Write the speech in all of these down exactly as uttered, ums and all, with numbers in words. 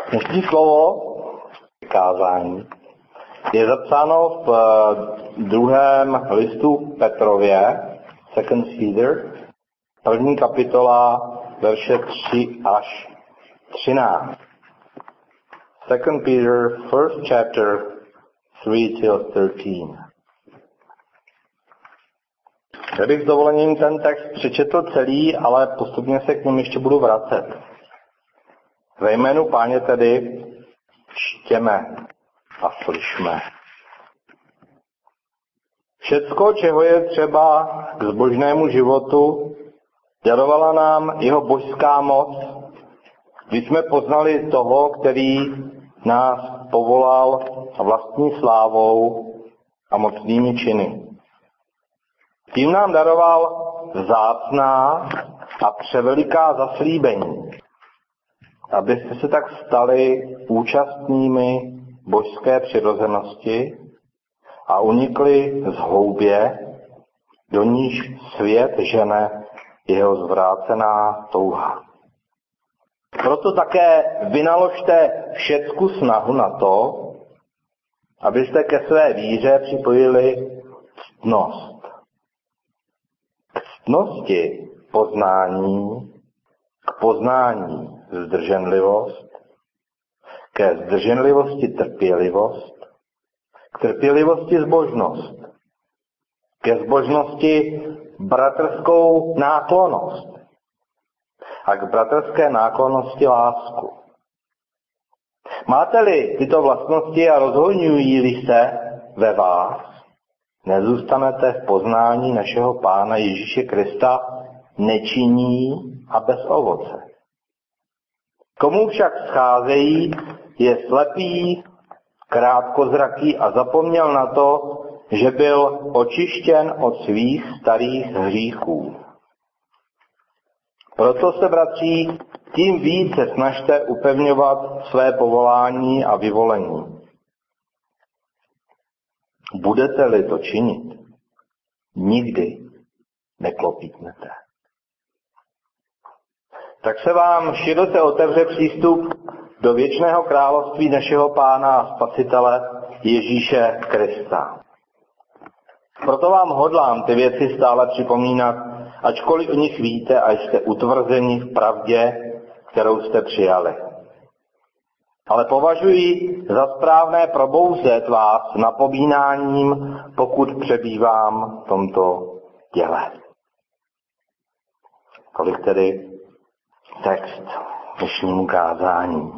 Dnešní slovo kázání je zapsáno v druhém listu Petrově, Second Peter, první kapitola, verše tři až třináct. Second Peter, first chapter, three till thirteen. Já bych s dovolením ten text přečetl celý, ale postupně se k něm ještě budu vracet. Ve jménu Páně tedy čtěme a slyšme. Všecko, čeho je třeba k zbožnému životu, darovala nám jeho božská moc, když jsme poznali toho, který nás povolal vlastní slávou a mocnými činy. Tím nám daroval vzácná a převeliká zaslíbení, abyste se tak stali účastními božské přirozenosti a unikli z houbě, do níž svět žene jeho zvrácená touha. Proto také vynaložte všecku snahu na to, abyste ke své víře připojili ctnost. K ctnosti poznání, k poznání zdrženlivost, ke zdrženlivosti trpělivost, k trpělivosti zbožnost, ke zbožnosti bratrskou náklonnost a k bratrské náklonnosti lásku. Máte-li tyto vlastnosti a rozhojňují-li se ve vás, nezůstanete v poznání našeho Pána Ježíše Krista nečinní a bez ovoce. Komu však scházejí, je slepý, krátkozraký a zapomněl na to, že byl očištěn od svých starých hříchů. Proto se, bratří, tím více snažte upevňovat své povolání a vyvolení. Budete-li to činit, nikdy neklopítnete. Tak se vám široce otevře přístup do věčného království našeho Pána a Spasitele Ježíše Krista. Proto vám hodlám ty věci stále připomínat, ačkoliv o nich víte a jste utvrzeni v pravdě, kterou jste přijali. Ale považuji za správné probouzet vás napomínáním, pokud přebývám v tomto těle. Tolik tedy text dnešnímu kázání.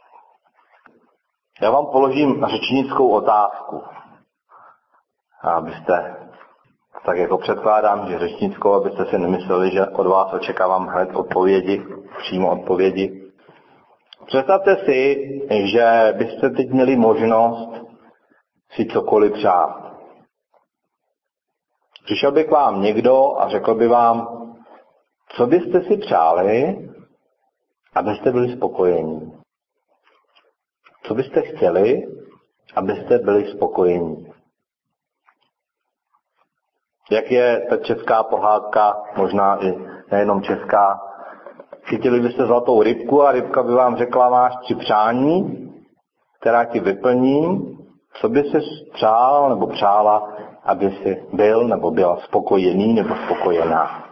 Já vám položím řečnickou otázku, abyste, tak jako předkládám, že řečnickou, abyste si nemysleli, že od vás očekávám hned odpovědi, přímo odpovědi. Představte si, že byste teď měli možnost si cokoliv přát. Přišel by k vám někdo a řekl by vám, co byste si přáli, abyste byli spokojení. Co byste chtěli, abyste byli spokojení. Jak je ta česká pohádka, možná i nejenom česká, chytili byste zlatou rybku a rybka by vám řekla, máš tři přání, která ti vyplním, co by si přál nebo přála, aby si byl nebo byla spokojený nebo spokojená.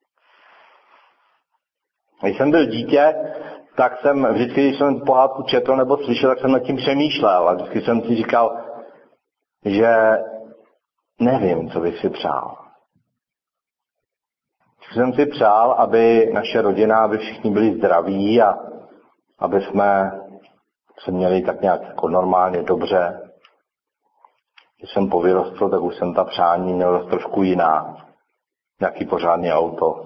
Když jsem byl dítě, tak jsem vždycky, když jsem pohádku četl nebo slyšel, tak jsem nad tím přemýšlel a vždycky jsem si říkal, že nevím, co bych si přál. Jsem si přál, aby naše rodina, aby všichni byli zdraví a aby jsme se měli tak nějak jako normálně dobře. Když jsem povyrostl, tak už jsem ta přání měl trošku jiná. Nějaký pořádný auto.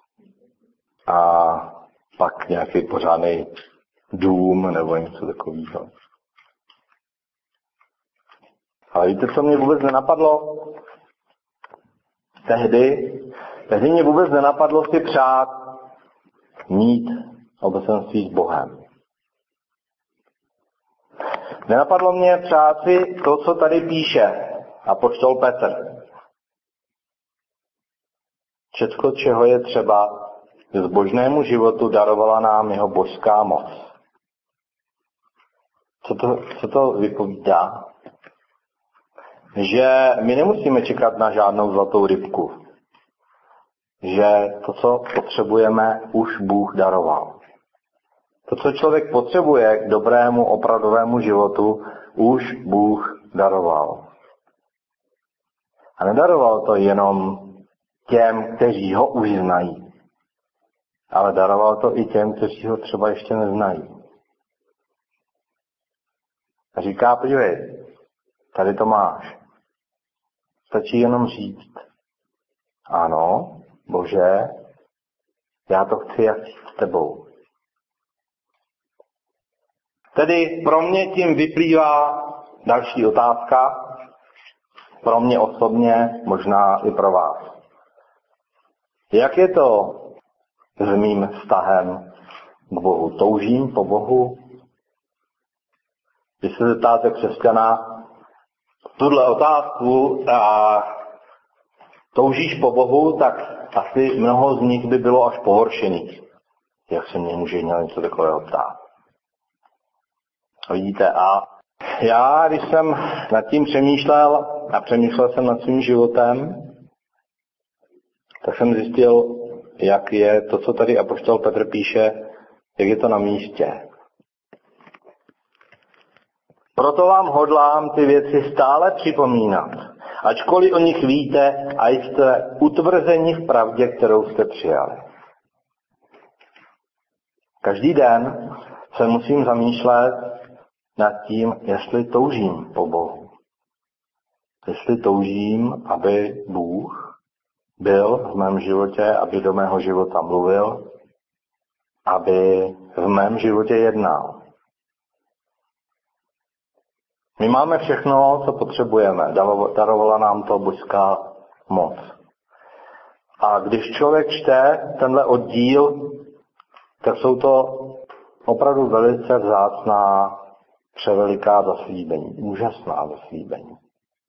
A pak nějaký pořádný dům nebo něco takového. Ale víte, co mě vůbec nenapadlo? Tehdy, tehdy mě vůbec nenapadlo si přát mít obecenství s Bohem. Nenapadlo mě přát si to, co tady píše apoštol Petr. Všecko, čeho je třeba k zbožnému životu, darovala nám jeho božská moc. Co to, co to vypovídá? Že my nemusíme čekat na žádnou zlatou rybku. Že to, co potřebujeme, už Bůh daroval. To, co člověk potřebuje k dobrému, opravdovému životu, už Bůh daroval. A nedaroval to jenom těm, kteří ho už znají, ale daroval to i těm, kteří ho třeba ještě neznají. A říká, podívej, tady to máš. Stačí jenom říct, ano, Bože, já to chci, jak s tebou. Tedy pro mě tím vyplývá další otázka, pro mě osobně, možná i pro vás. Jak je to s mým vztahem k Bohu? Toužím po Bohu? Když se zeptáte křesťana tuhle otázku a toužíš po Bohu, tak asi mnoho z nich by bylo až pohoršených. Jak se mě může něco takového ptát? Vidíte, a já, když jsem nad tím přemýšlel a přemýšlel jsem nad svým životem, tak jsem zjistil, jak je to, co tady apoštol Petr píše, jak je to na místě. Proto vám hodlám ty věci stále připomínat, ačkoliv o nich víte a jste utvrzeni v pravdě, kterou jste přijali. Každý den se musím zamýšlet nad tím, jestli toužím po Bohu. Jestli toužím, aby Bůh byl v mém životě, aby do mého života mluvil, aby v mém životě jednal. My máme všechno, co potřebujeme. Darovala nám to božská moc. A když člověk čte tenhle oddíl, tak jsou to opravdu velice vzácná, převeliká zaslíbení. Úžasná zaslíbení.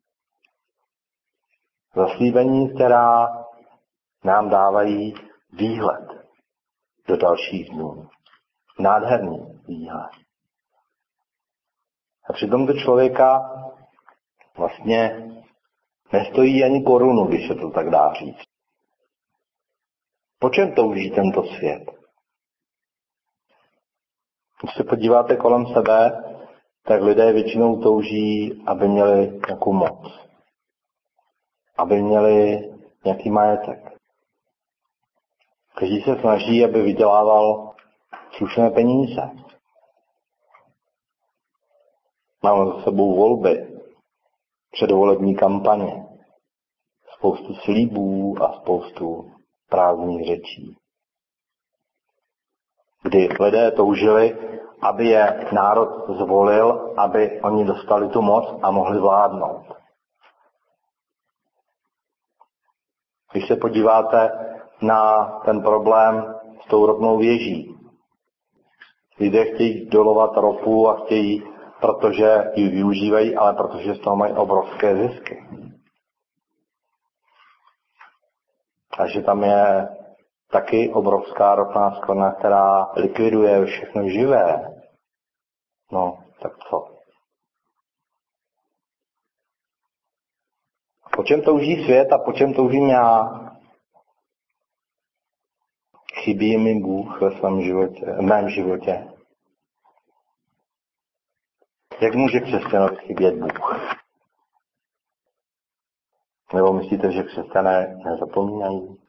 Zaslíbení, která nám dávají výhled do dalších dnů. Nádherný výhled. A přitom to člověka vlastně nestojí ani korunu, když se to tak dá říct. Po čem touží tento svět? Když se podíváte kolem sebe, tak lidé většinou touží, aby měli nějakou moc. Aby měli nějaký majetek. Každý se snaží, aby vydělával slušné peníze. Máme za sebou volby, předvolební kampaně, spoustu slibů a spoustu prázdných řečí. Kdy lidé toužili, aby je národ zvolil, aby oni dostali tu moc a mohli vládnout. Když se podíváte na ten problém s tou ropnou věží, lidé chtějí dolovat ropu a chtějí, protože ji využívají, ale protože z toho mají obrovské zisky. Takže tam je taky obrovská ropná skvrna, která likviduje všechno živé. No, tak co? Po čem touží svět a po čem toužím já? Chybí mi Bůh ve svém životě, v mém životě? Jak může křesťanovi chybět Bůh? Nebo myslíte, že křesťané nezapomínají?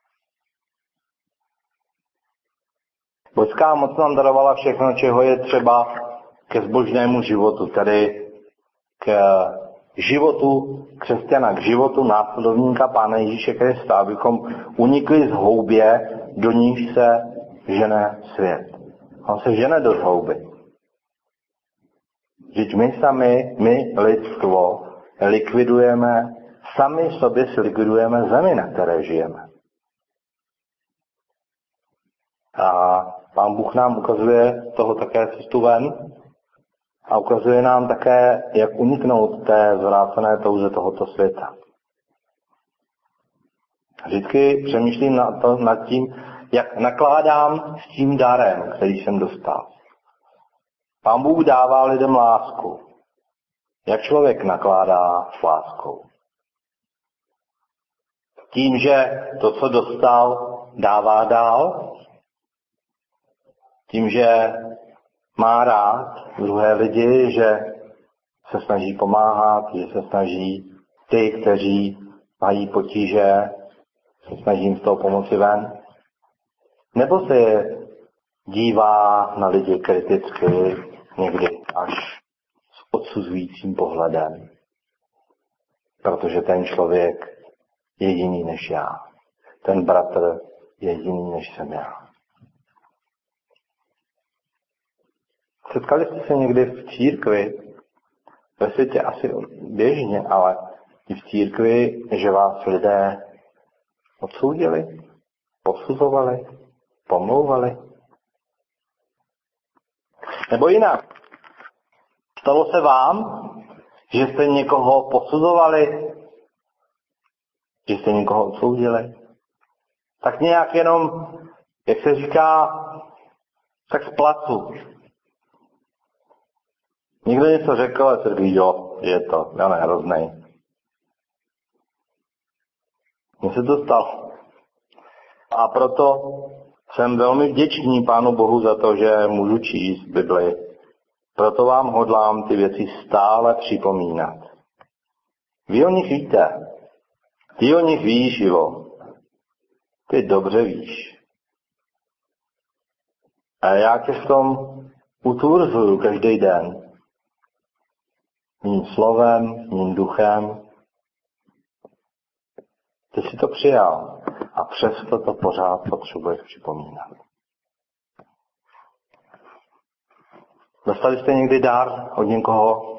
Božská moc nám darovala všechno, čeho je třeba ke zbožnému životu, tedy k životu křesťana, k životu následovníka Pána Ježíše Krista, abychom unikli z houbě, do níž se žene svět. On se žene do houby. Vždyť my sami, my lidstvo, likvidujeme, sami sobě si likvidujeme zemi, na které žijeme. A Pán Bůh nám ukazuje toho také cestu ven a ukazuje nám také, jak uniknout té zvrácené touze tohoto světa. Vždycky přemýšlím nad, to, nad tím, jak nakládám s tím darem, který jsem dostal. Pán Bůh dává lidem lásku. Jak člověk nakládá s láskou? Tím, že to, co dostal, dává dál? Tím, že má rád druhé lidi, že se snaží pomáhat, že se snaží ty, kteří mají potíže, se snaží jim z toho pomoci ven? Nebo se dívá na lidi kriticky, někdy až s odsuzujícím pohledem? Protože ten člověk je jiný než já. Ten bratr je jiný než jsem já. Setkali jste se někdy v církvi, ve světě asi běžně, ale i v církvi, že vás lidé odsoudili, posuzovali, pomlouvali? Nebo jinak, stalo se vám, že jste někoho posuzovali, že jste někoho odsoudili? Tak nějak jenom, jak se říká, tak z placu. Někdo něco řekl a se říká, jo, je to, já ne, hroznej. Mně se to stalo. A proto jsem velmi vděčný Pánu Bohu za to, že můžu číst Bibli. Proto vám hodlám ty věci stále připomínat. Vy o nich víte. Ty o nich víš, Ivo. Ty dobře víš. A já tě v tom utvrzuju každý den. Mým slovem, mým duchem. Ty jsi to přijal a přesto to pořád potřebuješ připomínat. Dostali jste někdy dár od někoho?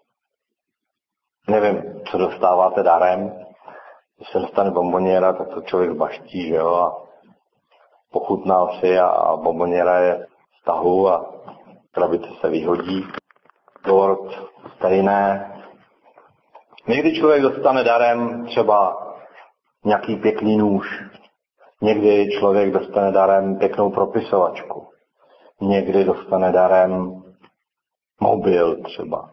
Nevím, co dostáváte darem. Když se dostane bomboněra, tak to člověk baští, že jo? A pochutnal si a, a bomboněra je v tahu a krabice se vyhodí. Dort stejné. Někdy člověk dostane darem třeba nějaký pěkný nůž. Někdy člověk dostane darem pěknou propisovačku. Někdy dostane darem mobil třeba.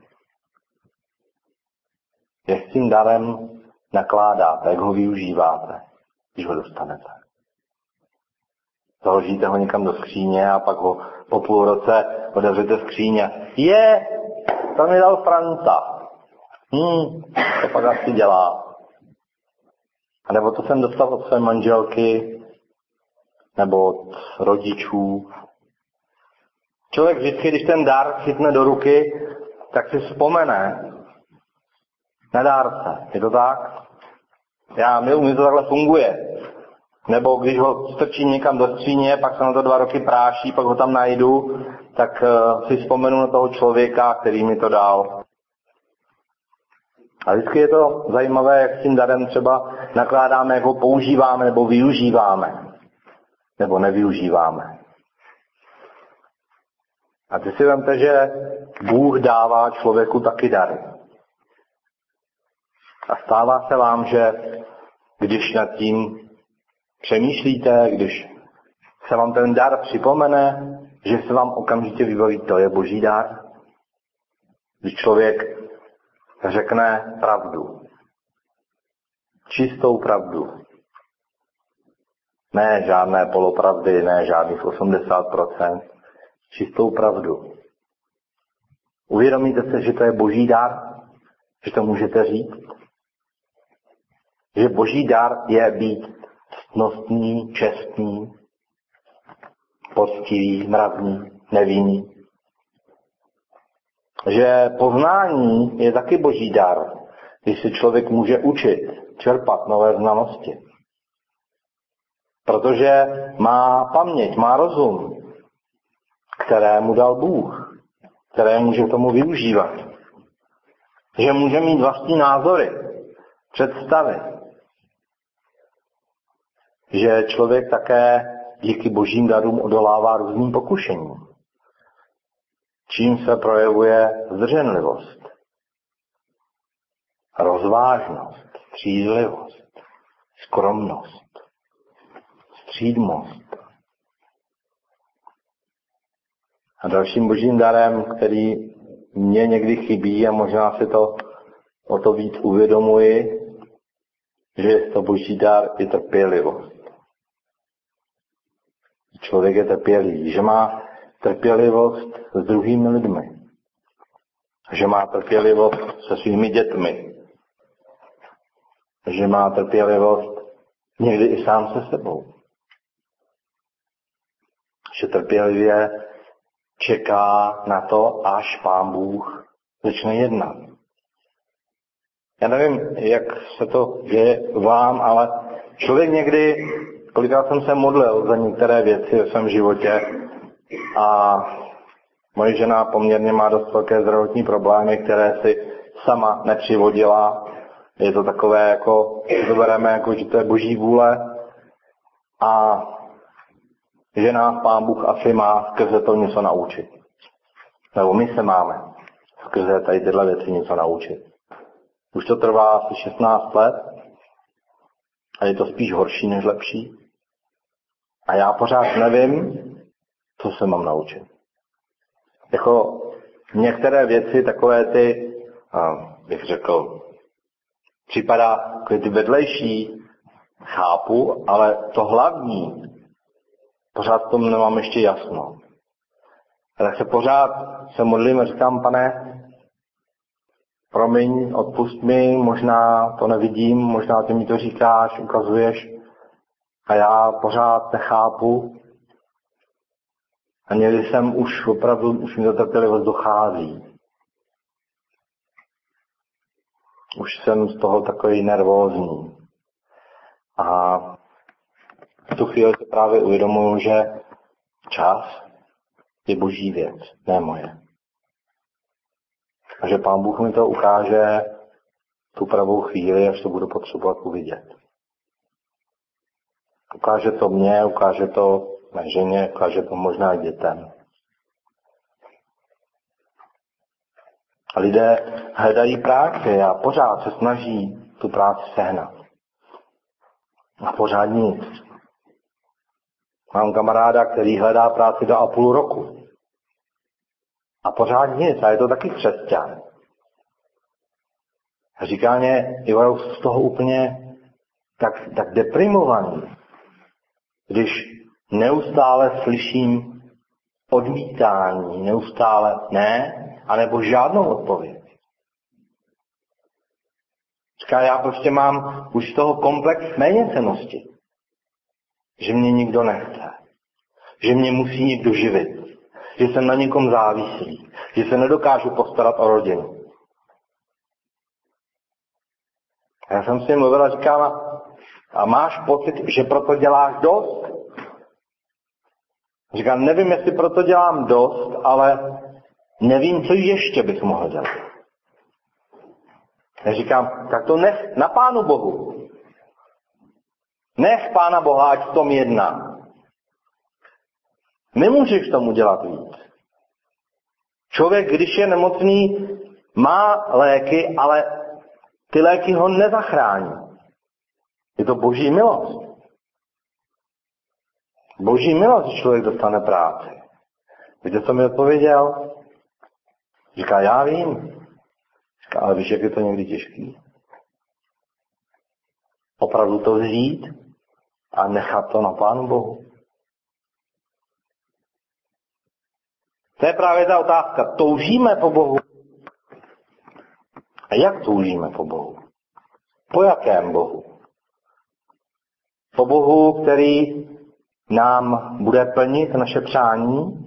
Jak s tím darem nakládáte, jak ho využíváte, když ho dostanete? Založíte ho někam do skříně a pak ho po půl roce otevřete skříně. Je, to mi dal Franta. Hm, to pak asi dělá. A nebo to jsem dostal od své manželky, nebo od rodičů. Člověk vždycky, když ten dar chytne do ruky, tak si vzpomene na dárce. Je to tak? Já miluji, mi to takhle funguje. Nebo když ho strčím někam do skříně, pak se na to dva roky práší, pak ho tam najdu, tak uh, si vzpomenu na toho člověka, který mi to dal. A vždycky je to zajímavé, jak s tím darem třeba nakládáme, jak ho používáme nebo využíváme. Nebo nevyužíváme. A ty si vemte, že Bůh dává člověku taky dary. A stává se vám, že když nad tím přemýšlíte, když se vám ten dar připomene, že se vám okamžitě vybaví, to je Boží dar. Když člověk řekne pravdu. Čistou pravdu. Ne žádné polopravdy, ne žádných osmdesát procent. Čistou pravdu. Uvědomíte se, že to je Boží dar? Že to můžete říct? Že Boží dar je být ctnostný, čestný, poctivý, mravný, nevinný. Že poznání je taky Boží dar, když se člověk může učit, čerpat nové znalosti. Protože má paměť, má rozum, které mu dal Bůh, které může k tomu využívat. Že může mít vlastní názory, představy. Že člověk také díky Božím darům odolává různým pokušením. Čím se projevuje zdrženlivost, rozvážnost, střízlivost, skromnost, střídmost. A dalším božím darem, který mě někdy chybí a možná si to o to víc uvědomuji, že je to boží dar, je trpělivost. Člověk je trpělivý, že má trpělivost s druhými lidmi, že má trpělivost se svými dětmi, že má trpělivost někdy i sám se sebou. Že trpělivě čeká na to, až Pán Bůh začne jednat. Já nevím, jak se to děje vám, ale člověk někdy, kolikrát jsem se modlil za některé věci ve svém životě a moje žena poměrně má dost velké zdravotní problémy, které si sama nepřivodila. Je to takové, jako, že to bereme jako, že to je boží vůle a že nás Pán Bůh asi má skrze to něco naučit. Nebo my se máme skrze tady tyhle věci něco naučit. Už to trvá asi šestnáct let a je to spíš horší než lepší. A já pořád nevím, co se mám naučit. Jako některé věci, takové ty, bych řekl, připadá takové ty vedlejší, chápu, ale to hlavní, pořád tomu nemám ještě jasno. A tak se pořád se modlím a říkám, Pane, promiň, odpust mi, možná to nevidím, možná ty mi to říkáš, ukazuješ a já pořád nechápu. A někdy jsem už opravdu, už mi to trpělivost dochází. Už jsem z toho takový nervózní. A v tu chvíli se právě uvědomuji, že čas je boží věc, ne moje. A že Pán Bůh mi to ukáže tu pravou chvíli, až to budu potřebovat uvidět. Ukáže to mně, ukáže to mé ženě, ukáže to možná i dětem. A lidé hledají práci a pořád se snaží tu práci sehnat. A pořád nic. Mám kamaráda, který hledá práci do a půl roku. A pořád nic. A je to taky křesťan. A říká mě, Ivo, z toho úplně tak, tak deprimovaný, když neustále slyším odmítání, neustále ne, anebo žádnou odpověď. Říká, já prostě mám už z toho komplex méněcennosti. Že mě nikdo nechce. Že mě musí někdo živit. Že jsem na někom závislý. Že se nedokážu postarat o rodinu. A já jsem si mluvil a říkám, a máš pocit, že proto děláš dost? Říkám, nevím, jestli proto dělám dost, ale nevím, co ještě bych mohl dělat. Já říkám, tak to nech na Pánu Bohu. Nech Pána Boha, ať v tom jedná. Nemůžeš tomu dělat víc. Člověk, když je nemocný, má léky, ale ty léky ho nezachrání. Je to boží milost. Boží milost, že člověk dostane práci. Víte, co mi odpověděl? Říká, já vím. Říká, ale víš, jak je to někdy těžký? Opravdu to vzít a nechat to na Pánu Bohu. To je právě ta otázka. Toužíme po Bohu? A jak toužíme po Bohu? Po jakém Bohu? Po Bohu, který nám bude plnit naše přání?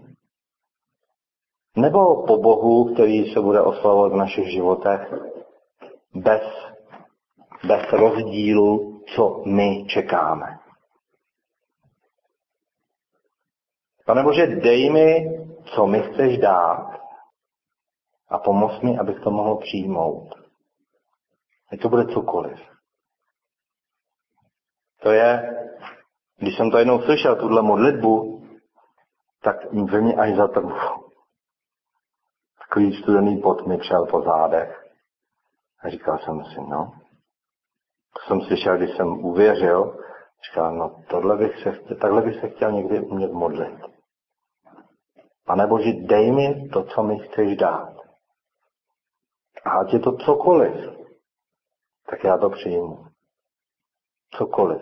Nebo po Bohu, který se bude oslavovat v našich životech bez, bez rozdílu, co my čekáme? Pane Bože, dej mi, co mi chceš dát a pomoz mi, abych to mohl přijmout. Ať to bude cokoliv. To je, když jsem to jednou slyšel, tuhle modlitbu, tak ve mně až zatrnulo. Takový studený pot mi přel po zádech. A říkal jsem si, no. To jsem slyšel, když jsem uvěřil, říkal, no tohle bych se, takhle bych se chtěl někdy umět modlit. Pane Bože, dej mi to, co mi chceš dát. A ať je to cokoliv, tak já to přijmu. Cokoliv.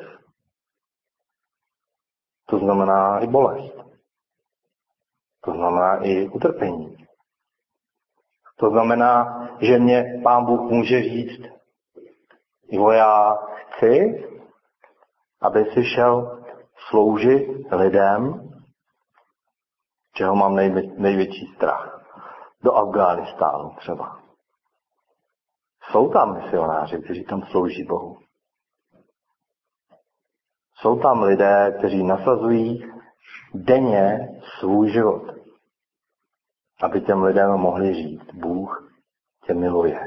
To znamená i bolest. To znamená i utrpení. To znamená, že mě Pán Bůh může říct, jo, já chci, aby si šel sloužit lidem, čeho mám nejvě- největší strach. Do Afghánistánu třeba. Jsou tam misionáři, kteří tam slouží Bohu. Jsou tam lidé, kteří nasazují denně svůj život, aby těm lidem mohli říct, Bůh tě miluje.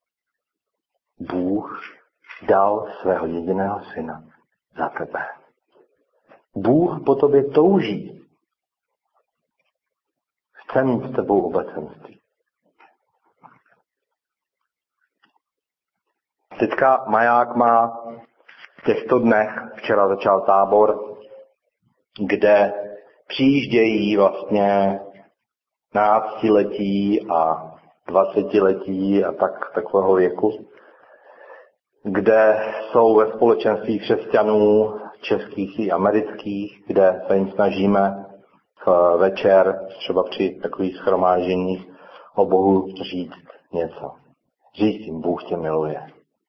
Bůh dal svého jediného syna za tebe. Bůh po tobě touží. Chce mít s tebou obecenství. Teďka Maják má v těchto dnech, včera začal tábor, kde přijíždějí vlastně náctiletí a dvacetiletí a tak, takového věku, kde jsou ve společenství křesťanů českých i amerických, kde se jim snažíme večer, třeba při takových shromážděních, o Bohu říct něco. Říct jim, Bůh tě miluje.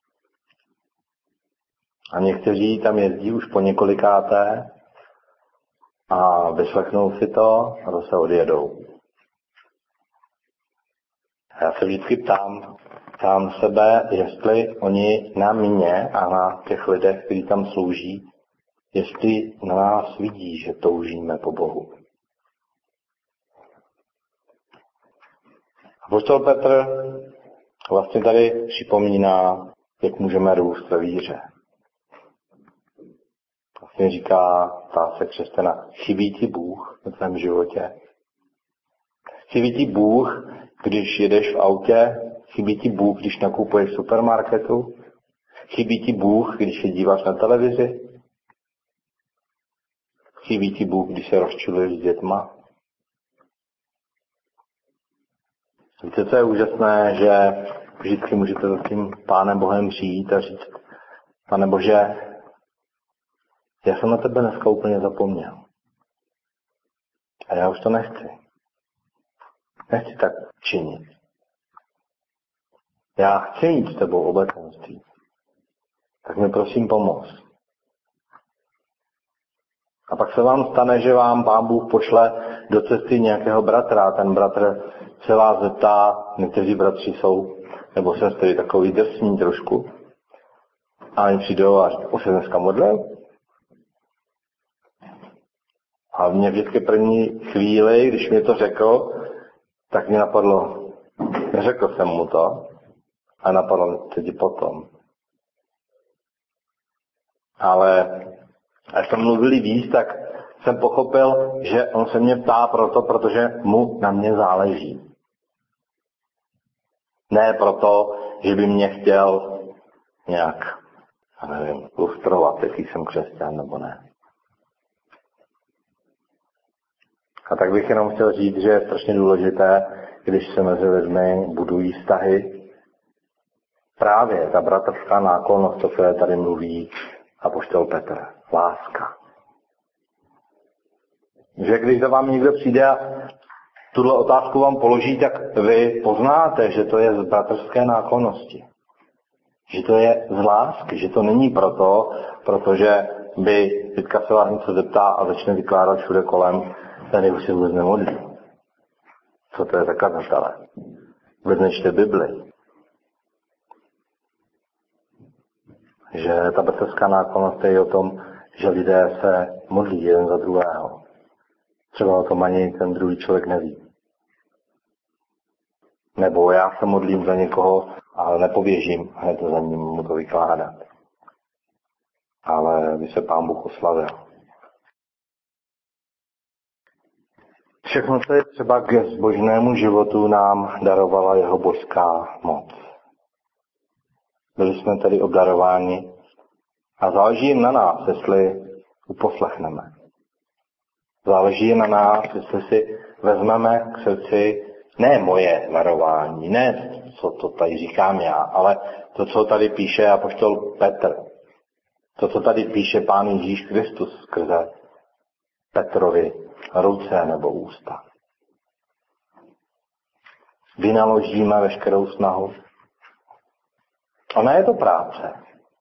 A někteří tam jezdí už po několikáté a vyslechnou si to a zase odjedou. A já se vždycky ptám sám sebe, jestli oni na mě a na těch lidech, kteří tam slouží, jestli na nás vidí, že toužíme po Bohu. Apoštol Petr vlastně tady připomíná, jak můžeme růst ve víře. Vlastně říká, ptá se křesťana, chybí ti Bůh v tvém životě? Chybí ti Bůh, když jedeš v autě? Chybí ti Bůh, když nakupuješ v supermarketu? Chybí ti Bůh, když se díváš na televizi? Chybí ti Bůh, když se rozčiluješ s dětma? Víte, co je úžasné, že vždycky můžete za tím Pánem Bohem přijít a říct, Pane Bože, já jsem na tebe dneska úplně zapomněl. A já už to nechci. Nechci tak činit. Já chci mít s tebou obecenství. Tak mi prosím pomoz. A pak se vám stane, že vám Pán Bůh pošle do cesty nějakého bratra a ten bratr se vás zeptá, někteří bratři jsou, nebo sestry, takový drsní trošku. A oni přijdou a říkají, o se dneska modlil? A mě vždycky první chvíli, když mě to řekl, tak mě napadlo, neřekl jsem mu to, a napadlo teď potom. Ale až jsme mluvili víc, tak jsem pochopil, že on se mě ptá proto, protože mu na mě záleží. Ne proto, že by mě chtěl nějak, já nevím, lustrovat, jestli jsem křesťan nebo ne. A tak bych jenom chtěl říct, že je strašně důležité, když se mezi lidmi budují vztahy, právě ta bratrská náklonnost, o které tady mluví apoštol Petr. Láska. Že když za vám někdo přijde a tuhle otázku vám položí, tak vy poznáte, že to je z bratrské náklonnosti. Že to je z lásky, že to není proto, protože by teďka se vás něco zeptá a začne vykládat všude kolem, tady už se vůbec nemodlí. Co to je za kazatele? Vůbec nečte Bibli. Že ta bratrská náklonnost je o tom, že lidé se modlí jeden za druhého. Třeba o tom ani ten druhý člověk neví. Nebo já se modlím za někoho, ale nepoběžím hned za ním mu to vykládat. Ale by se Pán Bůh oslavil. Všechno, co je třeba k zbožnému životu, nám darovala jeho božská moc. Byli jsme tedy obdarováni a záleží jim na nás, jestli uposlechneme. Záleží na nás, jestli si vezmeme k srdci ne moje varování, ne co to tady říkám já, ale to, co tady píše apoštol Petr. To, co tady píše Pán Ježíš Kristus skrze Petrovi ruce nebo ústa. Vynaložíme veškerou snahu. Ona je to práce.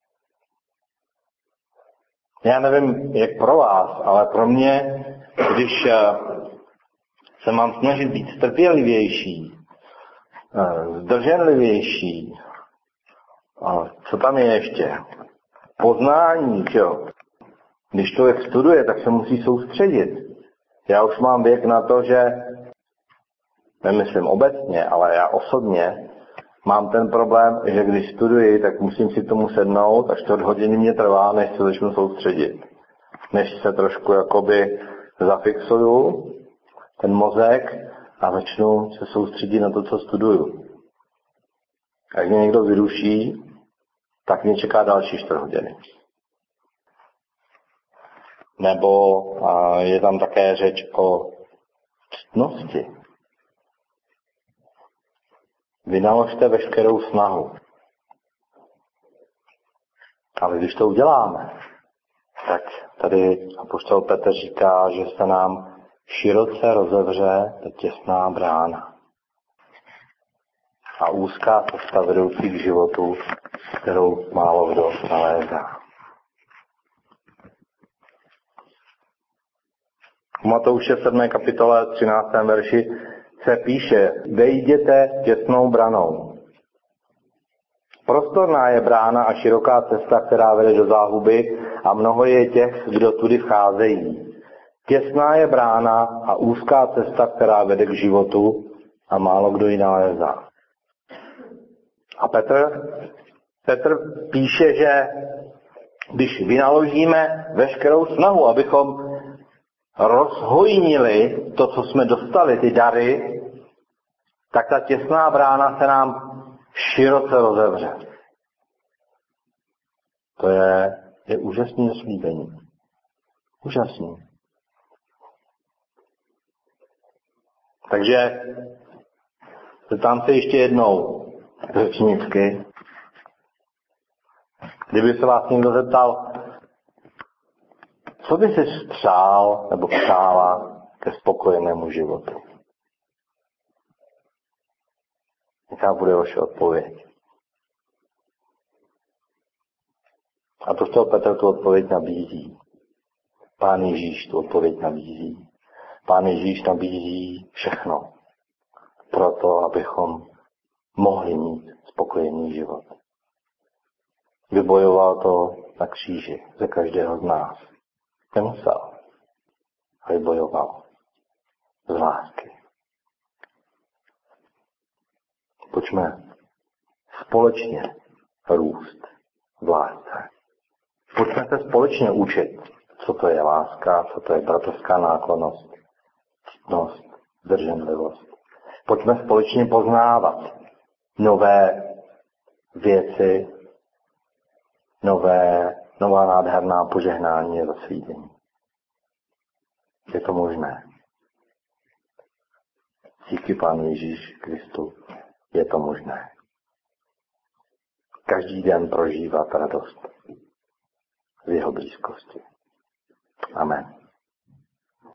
Já nevím, jak pro vás, ale pro mě, když se mám snažit být strpělivější, zdrženlivější, co tam je ještě? Poznání, jo. Když člověk studuje, tak se musí soustředit. Já už mám věk na to, že, nemyslím obecně, ale já osobně, mám ten problém, že když studuji, tak musím si k tomu sednout a čtvrt hodiny mě trvá, než se začnu soustředit. Než se trošku jakoby zafixuju, ten mozek, a začnu se soustředit na to, co studuju. A jak mě někdo vyruší, tak mě čeká další čtvrt hodiny. Nebo a je tam také řeč o ctnosti. Vynaložte veškerou snahu. Ale když to uděláme, tak tady apoštol Petr říká, že se nám široce rozevře ta těsná brána. A úzká cesta vedoucí k životu, kterou málo kdo nalézá. V Matouše sedmé kapitole třináctém verši se píše: vejděte těsnou branou. Prostorná je brána a široká cesta, která vede do záhuby, a mnoho je těch, kdo tudy vcházejí. Těsná je brána a úzká cesta, která vede k životu, a málo kdo ji nalézá. A Petr, Petr píše, že když vynaložíme veškerou snahu, abychom rozhojnili to, co jsme dostali, ty dary, tak ta těsná brána se nám široce rozevře. To je, je úžasný zaslíbení. Úžasný. Takže zeptám se ještě jednou řečnicky. Kdyby se vás někdo zeptal, co by si přál nebo přála ke spokojenému životu? Jaká bude vaše odpověď? A to chtěl Petr tu odpověď nabízí. Pán Ježíš tu odpověď nabízí. Pán Ježíš nabízí všechno proto, abychom mohli mít spokojený život. Vybojoval to na kříži ze každého z nás. Nemusel. A vybojoval z lásky. Pojďme společně růst v lásce. Pojďme se společně učit, co to je láska, co to je bratrská náklonnost, ctnost, zdrženlivost. Pojďme společně poznávat nové věci, nové, nová nádherná požehnání a zasvícení. Je to možné. Díky Pánu Ježíši Kristu je to možné. Každý den prožívat radost v jeho blízkosti. Amen.